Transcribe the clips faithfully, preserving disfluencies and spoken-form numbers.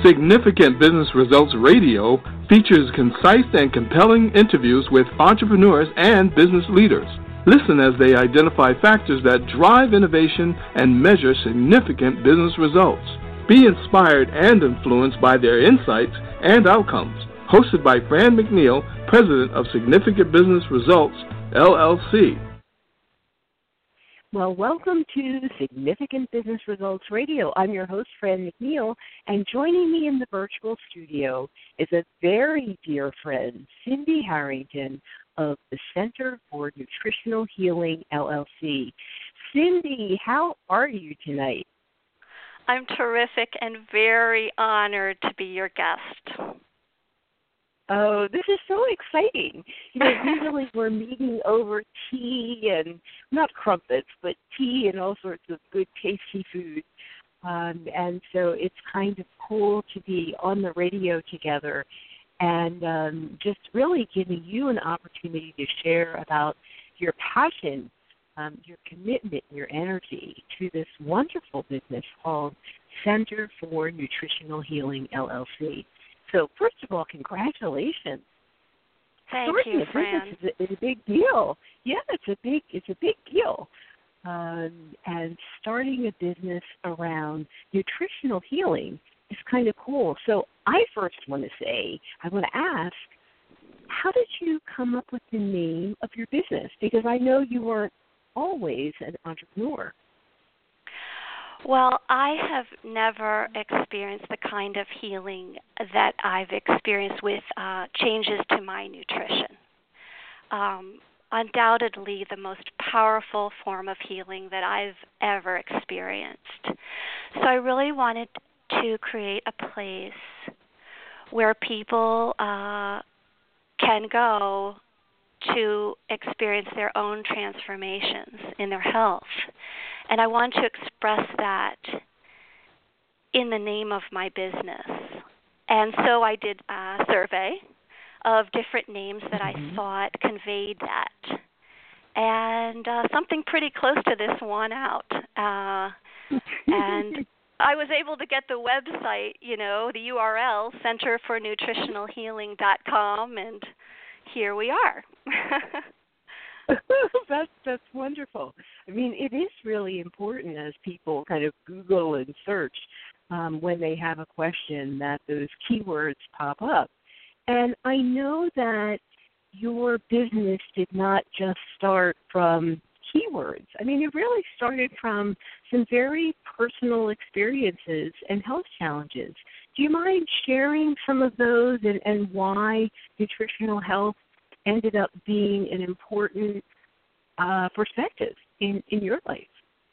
Significant Business Results Radio features concise and compelling interviews with entrepreneurs and business leaders. Listen as they identify factors that drive innovation and measure significant business results. Be inspired and influenced by their insights and outcomes. Hosted by Fran McNeil, President of Significant Business Results, L L C. Well, welcome to Significant Business Results Radio. I'm your host, Fran McNeil, and joining me in the virtual studio is a very dear friend, Cindy Harrington of the Center for Nutritional Healing, L L C. Cindy, how are you tonight? I'm terrific and very honored to be your guest. Oh, this is so exciting. You know, usually we're meeting over tea and, not crumpets, but tea and all sorts of good, tasty food. Um, and so it's kind of cool to be on the radio together and um, just really giving you an opportunity to share about your passion, um, your commitment, your energy to this wonderful business called Center for Nutritional Healing, L L C. So first of all, congratulations. Thank Starting you, a Fran. business is a, is a big deal. Yeah, it's a big it's a big deal. Um, and starting a business around nutritional healing is kind of cool. So I first want to say, I want to ask, how did you come up with the name of your business? Because I know you weren't always an entrepreneur. Well, I have never experienced the kind of healing that I've experienced with uh, changes to my nutrition. Um, undoubtedly the most powerful form of healing that I've ever experienced. So I really wanted to create a place where people uh, can go to experience their own transformations in their health. And I want to express that in the name of my business. And so I did a survey of different names that mm-hmm. I thought conveyed that. And uh, something pretty close to this won out. Uh, and I was able to get the website, you know, the U R L, center for nutritional healing dot com, and here we are. that's that's wonderful. I mean, it is really important as people kind of Google and search um, when they have a question that those keywords pop up. And I know that your business did not just start from keywords. I mean, it really started from some very personal experiences and health challenges. Do you mind sharing some of those and, and why nutritional health ended up being an important uh, perspective in, in your life?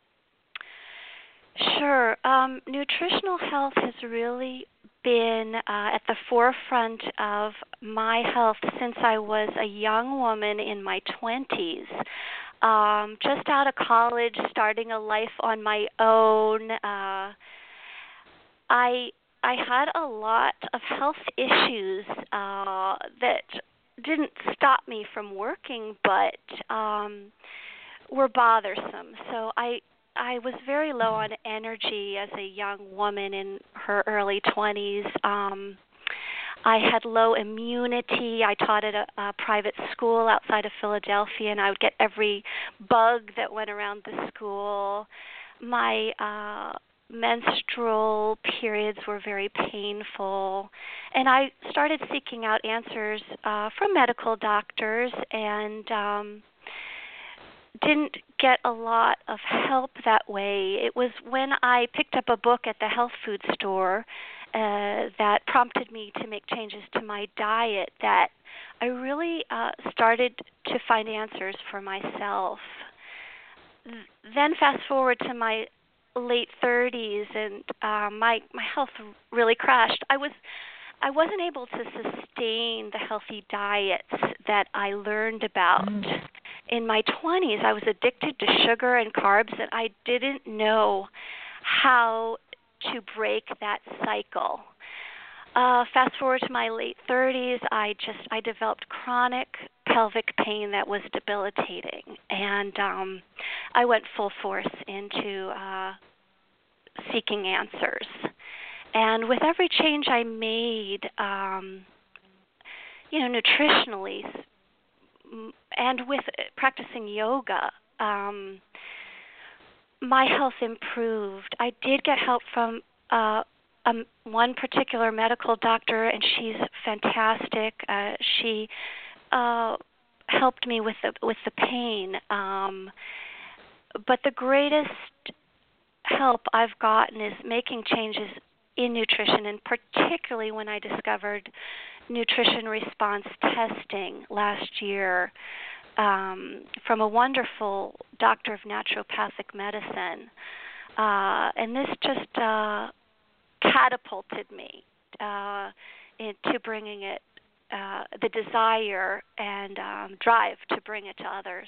Sure. Um, nutritional health has really been uh, at the forefront of my health since I was a young woman in my twenties. Um, just out of college, starting a life on my own. Uh, I I had a lot of health issues uh, that didn't stop me from working, but um, were bothersome. So I I was very low on energy as a young woman in her early twenties. Um, I had low immunity. I taught at a, a private school outside of Philadelphia, and I would get every bug that went around the school. My uh, menstrual periods were very painful, and I started seeking out answers uh, from medical doctors and um, didn't get a lot of help that way. It was when I picked up a book at the health food store uh, that prompted me to make changes to my diet that I really uh, started to find answers for myself. Then fast forward to my late thirties, and uh, my my health really crashed. I was I wasn't able to sustain the healthy diets that I learned about. Mm. In my twenties, I was addicted to sugar and carbs, and I didn't know how to break that cycle. Uh, fast forward to my late thirties, I just I developed chronic pelvic pain that was debilitating, and um, I went full force into uh, seeking answers. And with every change I made, um, you know, nutritionally, and with practicing yoga, um, my health improved. I did get help from uh, um, one particular medical doctor, and she's fantastic. Uh, she uh, helped me with the with the pain. Um, but the greatest help I've gotten is making changes in nutrition, and particularly when I discovered nutrition response testing last year um, from a wonderful doctor of naturopathic medicine. Uh, and this just uh, catapulted me uh, into bringing it, uh, the desire and um, drive to bring it to others.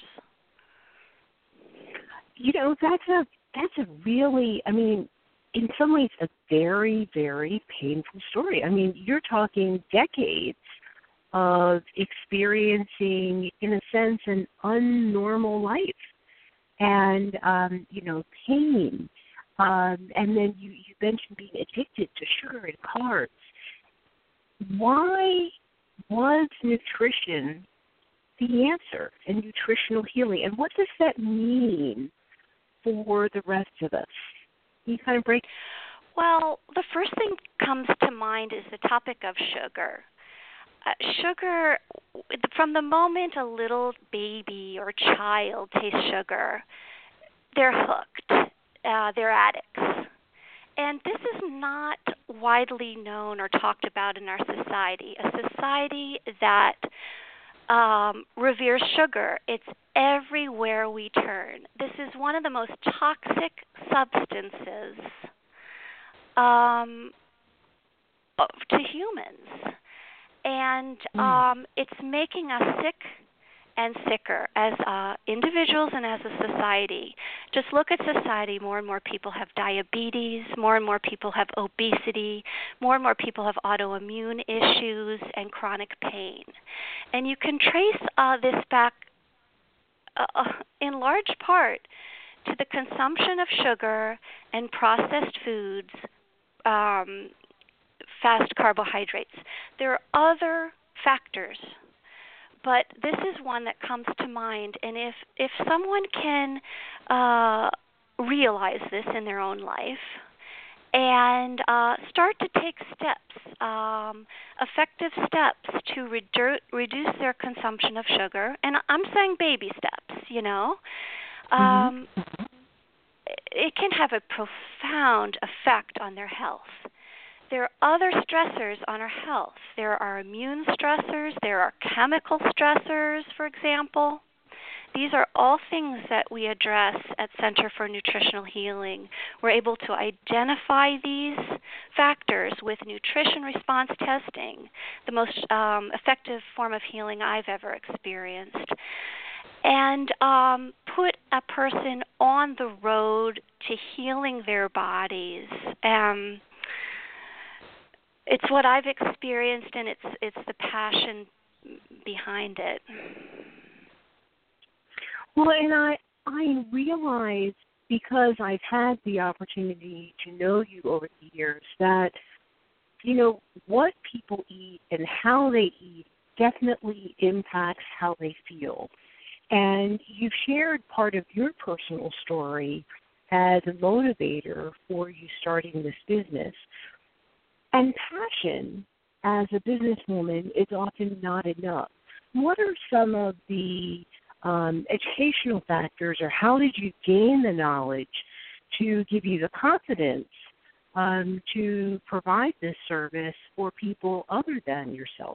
You know, that's a that's a really, I mean, in some ways, a very, very painful story. I mean, you're talking decades of experiencing, in a sense, an unnormal life, and um, you know, pain, um, and then you, you mentioned being addicted to sugar and carbs. Why was nutrition the answer and nutritional healing, and what does that mean for the rest of us? Can you kind of break? Well, the first thing comes to mind is the topic of sugar. Uh, sugar, from the moment a little baby or child tastes sugar, they're hooked. Uh, they're addicts. And this is not widely known or talked about in our society, a society that um, reveres sugar. It's everywhere we turn. This is one of the most toxic substances um, to humans. And um, it's making us sick and sicker as uh, individuals and as a society. Just look at society. More and more people have diabetes. More and more people have obesity. More and more people have autoimmune issues and chronic pain. And you can trace uh, this back uh, in large part to the consumption of sugar and processed foods, um, fast carbohydrates. There are other factors, but this is one that comes to mind. And if, if someone can uh, realize this in their own life and uh, start to take steps, um, effective steps to redu- reduce their consumption of sugar, and I'm saying baby steps, you know, um, mm-hmm. it can have a profound effect on their health. There are other stressors on our health. There are immune stressors. There are chemical stressors, for example. These are all things that we address at Center for Nutritional Healing. We're able to identify these factors with nutrition response testing, the most um, effective form of healing I've ever experienced, and um, put a person on the road to healing their bodies. Um, It's what I've experienced, and it's it's the passion behind it. Well, and I I realize, because I've had the opportunity to know you over the years, that, you know, what people eat and how they eat definitely impacts how they feel. And you've shared part of your personal story as a motivator for you starting this business. And passion as a businesswoman is often not enough. What are some of the um, educational factors, or how did you gain the knowledge to give you the confidence um, to provide this service for people other than yourself?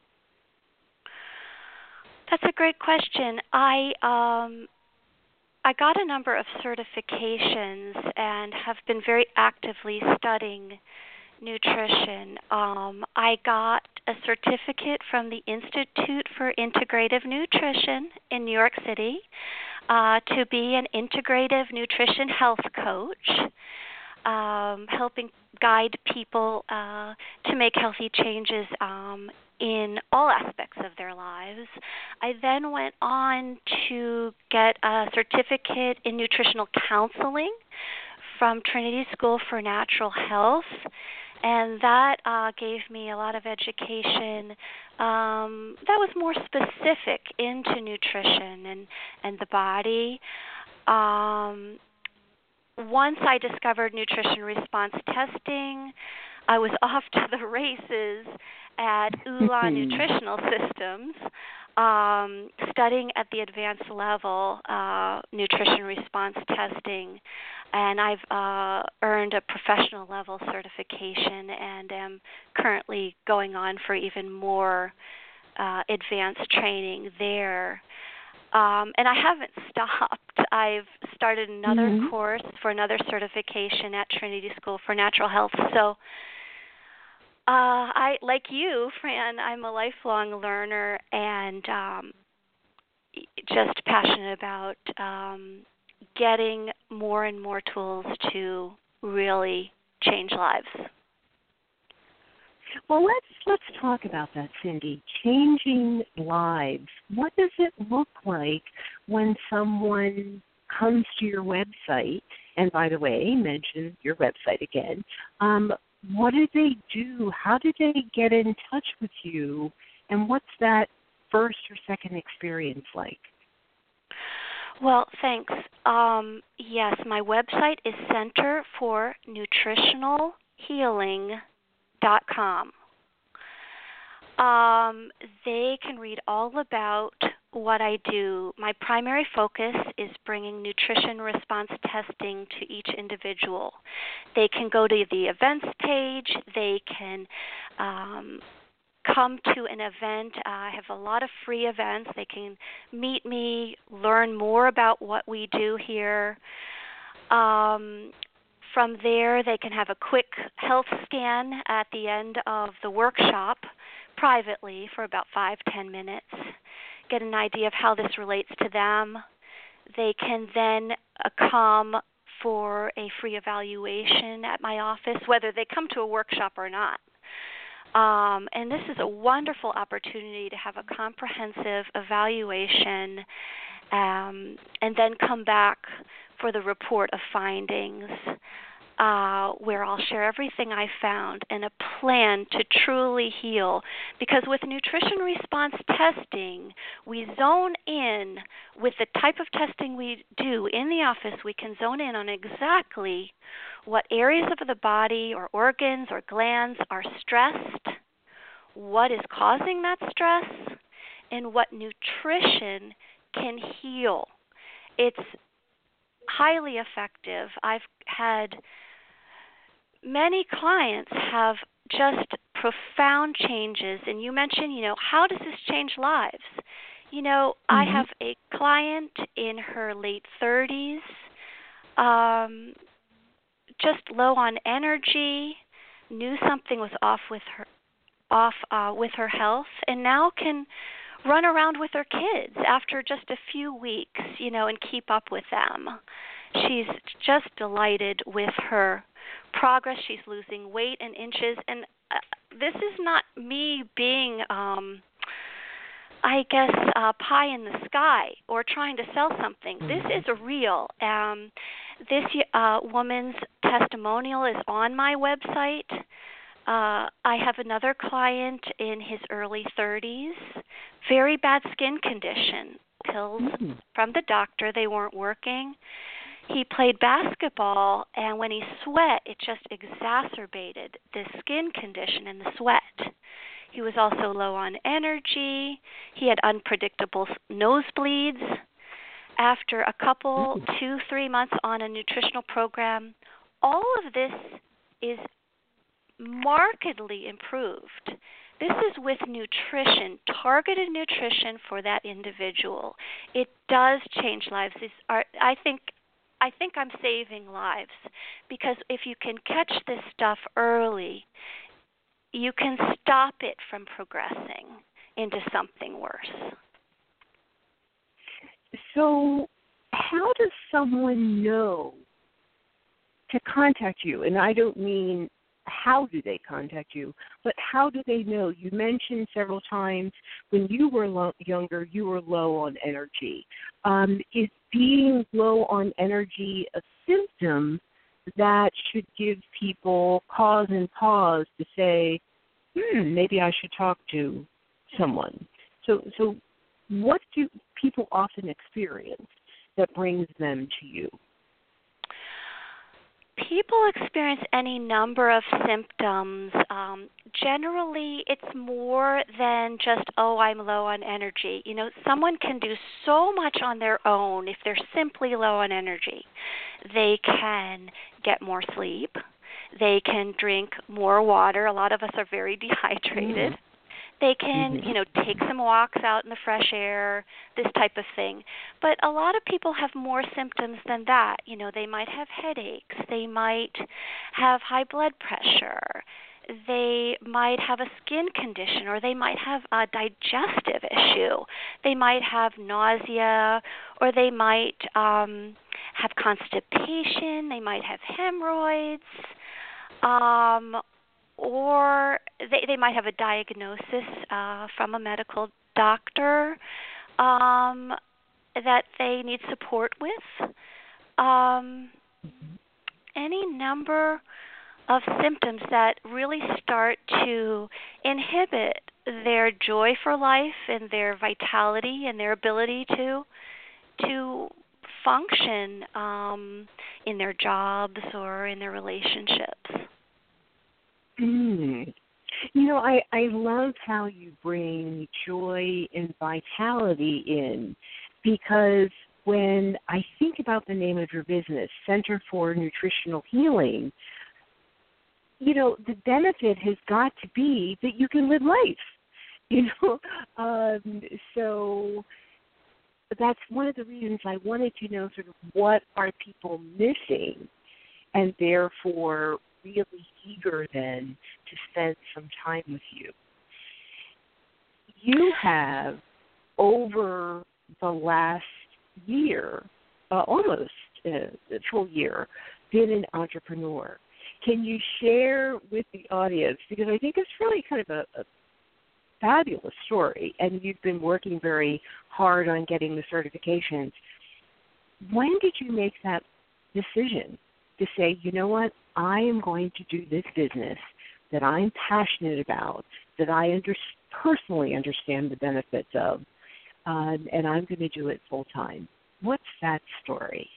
That's a great question. I um, I got a number of certifications and have been very actively studying nutrition. Um, I got a certificate from the Institute for Integrative Nutrition in New York City uh, to be an integrative nutrition health coach, um, helping guide people uh, to make healthy changes um, in all aspects of their lives. I then went on to get a certificate in nutritional counseling from Trinity School for Natural Health. And that uh, gave me a lot of education um, that was more specific into nutrition and, and the body. Um, once I discovered nutrition response testing, I was off to the races at ULA Nutritional Systems, um, studying at the advanced level uh, nutrition response testing. And I've uh, earned a professional level certification and am currently going on for even more uh, advanced training there. Um, and I haven't stopped. I've started another mm-hmm. course for another certification at Trinity School for Natural Health. So uh, I, like you, Fran, I'm a lifelong learner and um, just passionate about um, getting more and more tools to really change lives. Well, let's let's talk about that, Cindy. Changing lives. What does it look like when someone comes to your website? And by the way, mention your website again. Um, what do they do? How do they get in touch with you? And what's that first or second experience like? Well, thanks. Um, yes, my website is Center for Nutritional Healing dot com. Um, they can read all about what I do. My primary focus is bringing nutrition response testing to each individual. They can go to the events page. They can um, come to an event. Uh, I have a lot of free events. They can meet me, learn more about what we do here. Um, From there, they can have a quick health scan at the end of the workshop privately for about five, ten minutes, get an idea of how this relates to them. They can then uh, come for a free evaluation at my office, whether they come to a workshop or not. Um, and this is a wonderful opportunity to have a comprehensive evaluation um, and then come back for the report of findings, uh, where I'll share everything I found and a plan to truly heal. Because with nutrition response testing, we zone in with the type of testing we do in the office. We can zone in on exactly what areas of the body or organs or glands are stressed, what is causing that stress, and what nutrition can heal. It's highly effective. I've had many clients have just profound changes, and you mentioned, you know, how does this change lives? You know, mm-hmm. I have a client in her late thirties, um, just low on energy, knew something was off with her, off uh, with her health, and now can run around with her kids after just a few weeks, you know, and keep up with them. She's just delighted with her progress. She's losing weight in inches, and uh, this is not me being, um, I guess, uh, pie in the sky or trying to sell something. This is real. Um, this uh, woman's testimonial is on my website. Uh, I have another client in his early thirties, very bad skin condition, pills mm-hmm. from the doctor, they weren't working. He played basketball, and when he sweat, it just exacerbated the skin condition and the sweat. He was also low on energy. He had unpredictable nosebleeds. After a couple, mm-hmm. two, three months on a nutritional program, all of this is markedly improved. This is with nutrition, targeted nutrition for that individual. It does change lives. These are, I think, I think I'm saving lives, because if you can catch this stuff early, you can stop it from progressing into something worse. So, how does someone know to contact you? And I don't mean how do they contact you, but how do they know? You mentioned several times when you were lo- younger, you were low on energy. Um, is being low on energy a symptom that should give people cause and pause to say, hmm, maybe I should talk to someone. So, so what do people often experience that brings them to you? People experience any number of symptoms. Um, generally, it's more than just, oh, I'm low on energy. You know, someone can do so much on their own if they're simply low on energy. They can get more sleep. They can drink more water. A lot of us are very dehydrated. Mm. They can, mm-hmm. you know, take some walks out in the fresh air, this type of thing. But a lot of people have more symptoms than that. You know, they might have headaches. They might have high blood pressure. They might have a skin condition, or they might have a digestive issue. They might have nausea, or they might um, have constipation. They might have hemorrhoids. Um, or they, they might have a diagnosis uh, from a medical doctor um, that they need support with. Um, any number of symptoms that really start to inhibit their joy for life and their vitality and their ability to to function um, in their jobs or in their relationships. Mm. You know, I, I love how you bring joy and vitality in, because when I think about the name of your business, Center for Nutritional Healing, you know, the benefit has got to be that you can live life, you know. Um, so that's one of the reasons I wanted to know sort of what are people missing, and therefore really eager then to spend some time with you. You have, over the last year, uh, almost uh, a full year, been an entrepreneur. Can you share with the audience, because I think it's really kind of a, a fabulous story, and you've been working very hard on getting the certifications. When did you make that decision to say, you know what, I am going to do this business that I'm passionate about, that I under- personally understand the benefits of, um, and I'm going to do it full time? What's that story?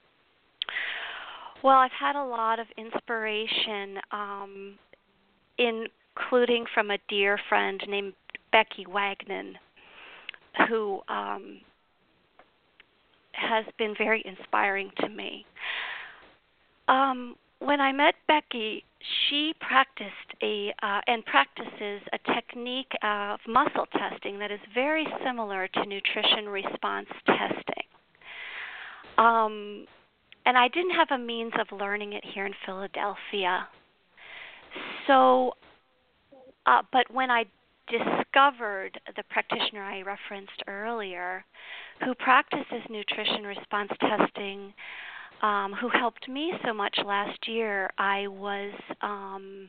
Well, I've had a lot of inspiration, um, including from a dear friend named Becky Wagnon, who um, has been very inspiring to me. Um, when I met Becky, she practiced a uh, and practices a technique of muscle testing that is very similar to nutrition response testing. Um, and I didn't have a means of learning it here in Philadelphia. So, uh, but when I discovered the practitioner I referenced earlier, who practices nutrition response testing, Um, who helped me so much last year, I was, um,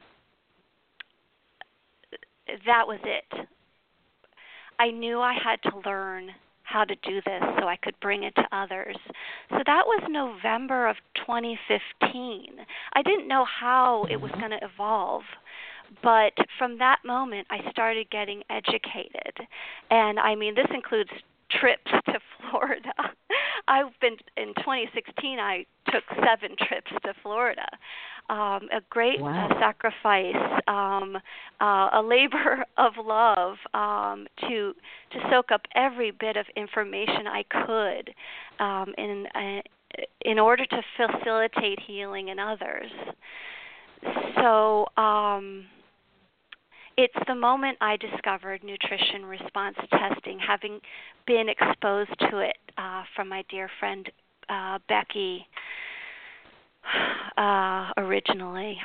that was it. I knew I had to learn how to do this so I could bring it to others. So that was November of twenty fifteen. I didn't know how it was going to evolve, but from that moment I started getting educated. And I mean, this includes trips to Florida. I've been, in twenty sixteen, I took seven trips to Florida. Um, a great wow. uh, sacrifice, um, uh, a labor of love um, to to soak up every bit of information I could um, in uh, in order to facilitate healing in others. So um, it's the moment I discovered nutrition response testing, having been exposed to it uh, from my dear friend uh, Becky uh, originally.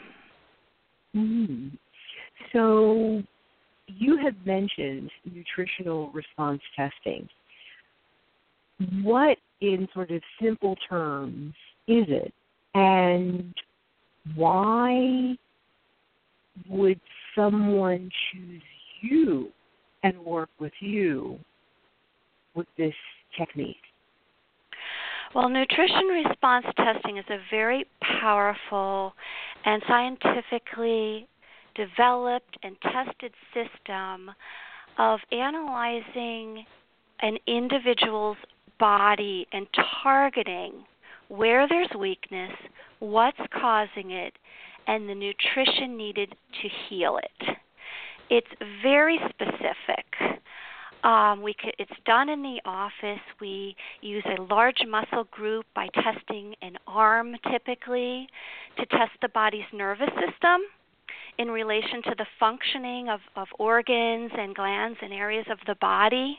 Mm. So you have mentioned nutritional response testing. What, in sort of simple terms, is it, and why would someone choose you and work with you with this technique? Well, nutrition response testing is a very powerful and scientifically developed and tested system of analyzing an individual's body and targeting where there's weakness, what's causing it, and the nutrition needed to heal it. It's very specific. Um, we could, it's done in the office. We use a large muscle group by testing an arm typically to test the body's nervous system in relation to the functioning of, of organs and glands and areas of the body.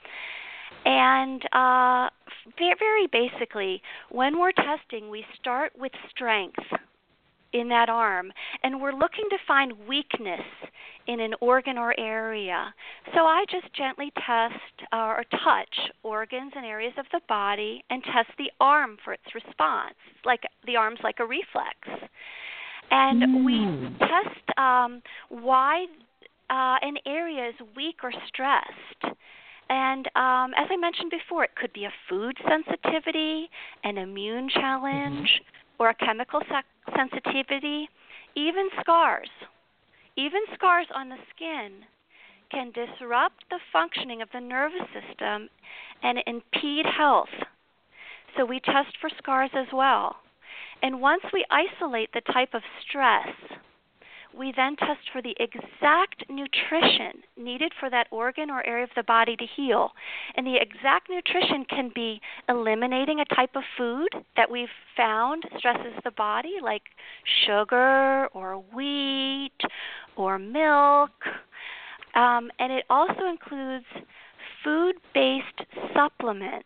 And uh, very basically, when we're testing, we start with strength in that arm, and we're looking to find weakness in an organ or area. So I just gently test uh, or touch organs and areas of the body and test the arm for its response. Like the arm's like a reflex. And mm. we test um, why uh, an area is weak or stressed. And um, as I mentioned before, it could be a food sensitivity, an immune challenge, mm-hmm. or a chemical se- sensitivity, even scars. Even scars on the skin can disrupt the functioning of the nervous system and impede health. So we test for scars as well. And once we isolate the type of stress, we then test for the exact nutrition needed for that organ or area of the body to heal. And the exact nutrition can be eliminating a type of food that we've found stresses the body, like sugar or wheat or milk. Um, and it also includes food-based supplements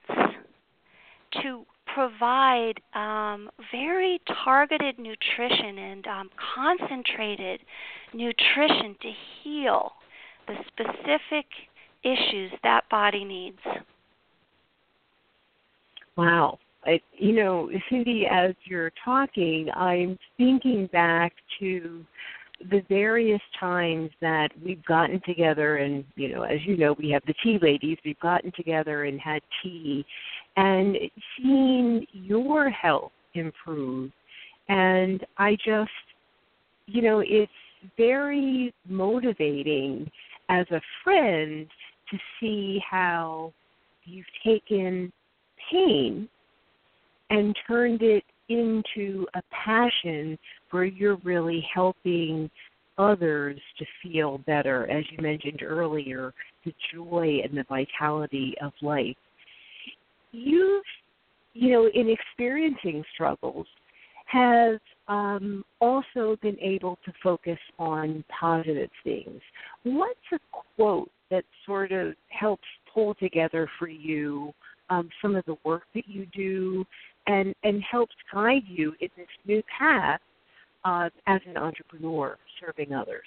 to provide um, very targeted nutrition and um, concentrated nutrition to heal the specific issues that body needs. Wow. I, you know, Cindy, as you're talking, I'm thinking back to the various times that we've gotten together and, you know, as you know, we have the tea ladies, we've gotten together and had tea and seen your health improve. And I just, you know, it's very motivating as a friend to see how you've taken pain and turned it into a passion where you're really helping others to feel better, as you mentioned earlier, the joy and the vitality of life. You've, you know, in experiencing struggles, have um, also been able to focus on positive things. What's a quote that sort of helps pull together for you um, some of the work that you do and, and helps guide you in this new path uh, as an entrepreneur serving others?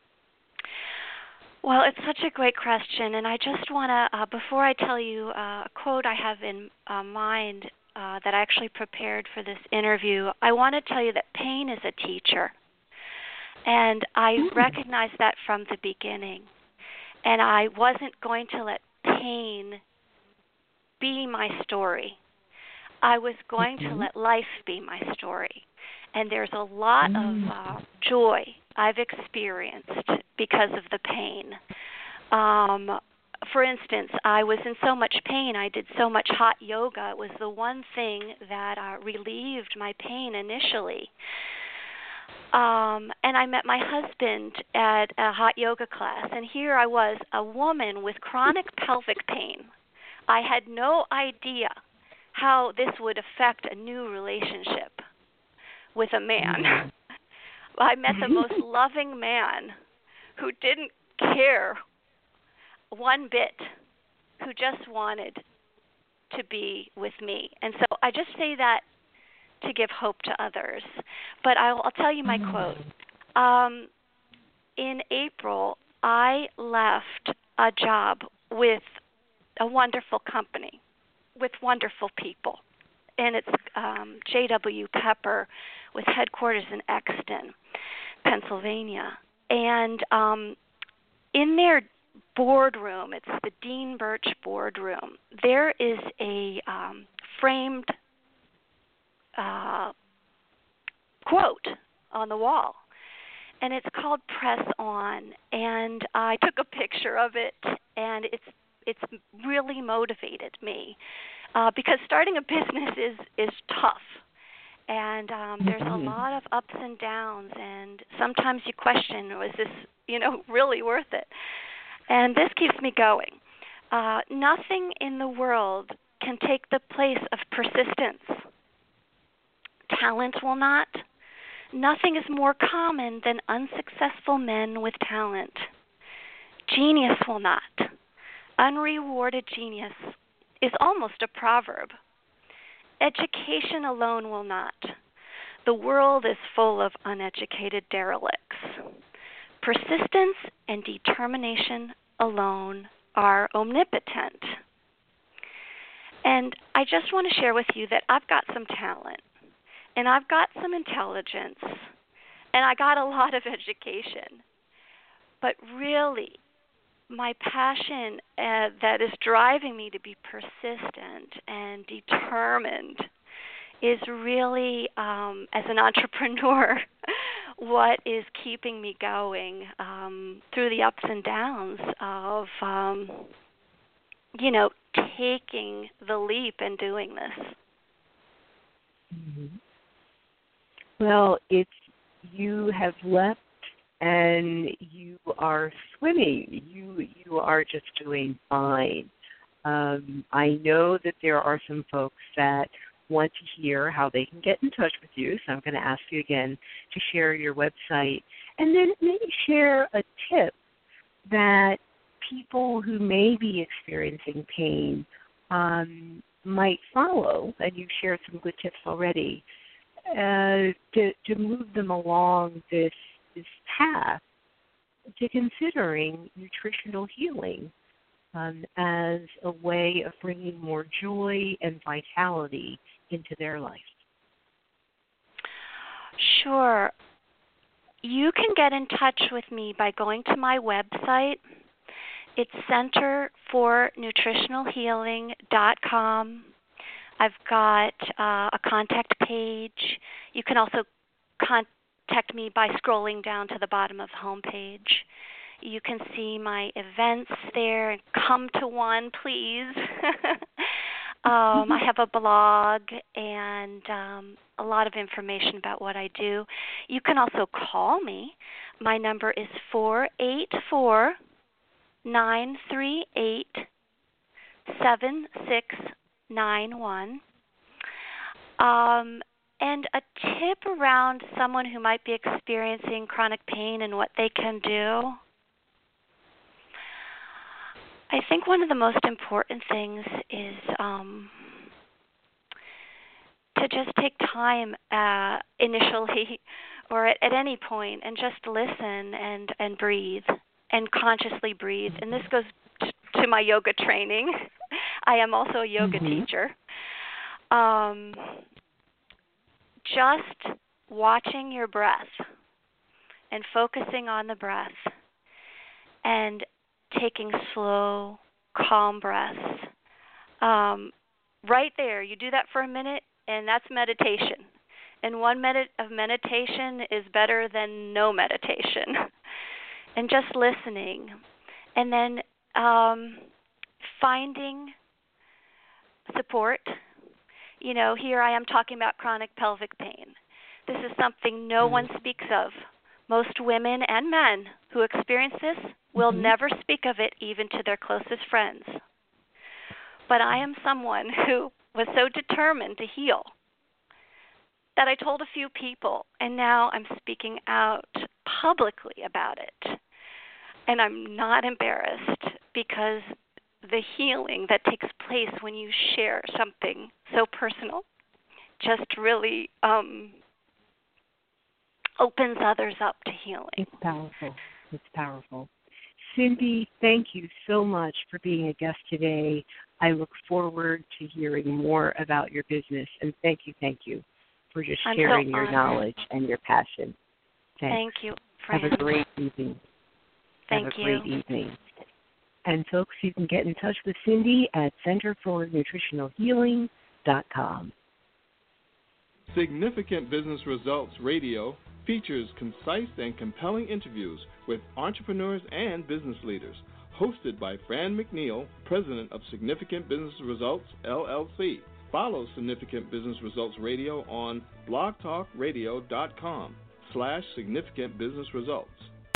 Well, it's such a great question, and I just want to, uh, before I tell you uh, a quote I have in uh, mind uh, that I actually prepared for this interview, I want to tell you that pain is a teacher, and I mm. recognized that from the beginning, and I wasn't going to let pain be my story. I was going mm-hmm. to let life be my story, and there's a lot mm. of uh, joy I've experienced because of the pain. Um, for instance, I was in so much pain. I did so much hot yoga. It was the one thing that uh, relieved my pain initially. Um, and I met my husband at a hot yoga class, and here I was, a woman with chronic pelvic pain. I had no idea how this would affect a new relationship with a man. I met the most loving man who didn't care one bit, who just wanted to be with me. And so I just say that to give hope to others. But I'll, I'll tell you my quote. Um, in April, I left a job with a wonderful company, with wonderful people. And it's um, J W Pepper with headquarters in Exton, Pennsylvania. And um, in their boardroom, it's the Dean Birch boardroom, there is a um, framed uh, quote on the wall. And it's called Press On. And I took a picture of it, and it's it's really motivated me uh, because starting a business is, is tough. And um, there's a lot of ups and downs, and sometimes you question, was this, you know, really worth it? And this keeps me going. Uh, nothing in the world can take the place of persistence. Talent will not. Nothing is more common than unsuccessful men with talent. Genius will not. Unrewarded genius is almost a proverb. Education alone will not. The world is full of uneducated derelicts. Persistence and determination alone are omnipotent. And I just want to share with you that I've got some talent, and I've got some intelligence, and I got a lot of education. But really, my passion uh, that is driving me to be persistent and determined is really, um, as an entrepreneur, what is keeping me going um, through the ups and downs of, um, you know, taking the leap and doing this. Mm-hmm. Well, it's you have leapt and you are swimming. You you are just doing fine. Um, I know that there are some folks that want to hear how they can get in touch with you, so I'm going to ask you again to share your website and then maybe share a tip that people who may be experiencing pain um, might follow, and you've shared some good tips already, uh, to, to move them along this this path to considering nutritional healing um, as a way of bringing more joy and vitality into their life. Sure. You can get in touch with me by going to my website. It's center for nutritional healing dot com. I've got uh, a contact page. You can also contact me by scrolling down to the bottom of the homepage. You can see my events there. Come to one, please. um, I have a blog and um, a lot of information about what I do. You can also call me. My number is four eight four, nine three eight, seven six nine one. Um, and a tip around someone who might be experiencing chronic pain and what they can do. I think one of the most important things is um, to just take time uh, initially or at, at any point and just listen and, and breathe and consciously breathe. And this goes t- to my yoga training. I am also a yoga mm-hmm. teacher. Um, just watching your breath and focusing on the breath and taking slow, calm breaths. Um, right there, you do that for a minute, and that's meditation. And one minute of meditation is better than no meditation. And just listening. And then um, finding support. You know, here I am talking about chronic pelvic pain. This is something no mm-hmm. one speaks of. Most women and men who experience this will mm-hmm. never speak of it even to their closest friends. But I am someone who was so determined to heal that I told a few people, and now I'm speaking out publicly about it. And I'm not embarrassed because the healing that takes place when you share something so personal just really um, opens others up to healing. It's powerful. It's powerful. Cindy, thank you so much for being a guest today. I look forward to hearing more about your business, and thank you, thank you for just I'm sharing so your honored. knowledge and your passion. Thanks. Thank you, friend. Have a great evening. Thank Have a you. great evening. And folks, you can get in touch with Cindy at center for nutritional healing dot com. Significant Business Results Radio features concise and compelling interviews with entrepreneurs and business leaders. Hosted by Fran McNeil, President of Significant Business Results, L L C. Follow Significant Business Results Radio on blogtalkradio.com slash significant business results.